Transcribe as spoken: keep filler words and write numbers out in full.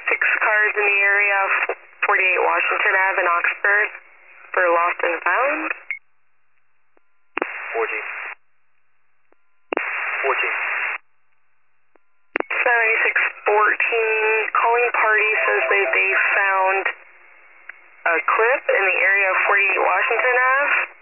six cars in the area of forty-eight Washington Avenue in Oxford for lost and found. four G. four G. seventy-six fourteen, calling party says that they found a clip in the area of forty-eight Washington Avenue.